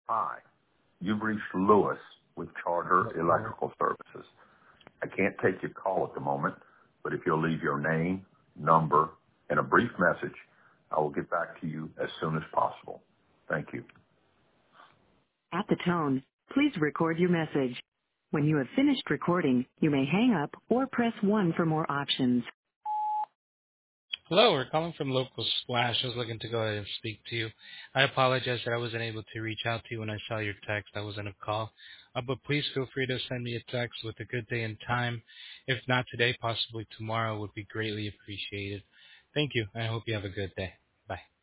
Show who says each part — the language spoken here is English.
Speaker 1: Hi, you've reached Lewis with Charter Electrical Services. I can't take your call at the moment, but if you'll leave your name, number, and a brief message, I will get back to you as soon as possible. Thank you. At the tone, please record your message. When you have finished recording, you may hang up or press 1 for more options.
Speaker 2: Hello, we're calling from Local Splash. I was looking to go ahead and speak to you. I apologize that I wasn't able to reach out to you when I saw your text. I was on a call. But please feel free to send me a text with a good day and time. If not today, possibly tomorrow would be greatly appreciated. Thank you, and I hope you have a good day. Bye.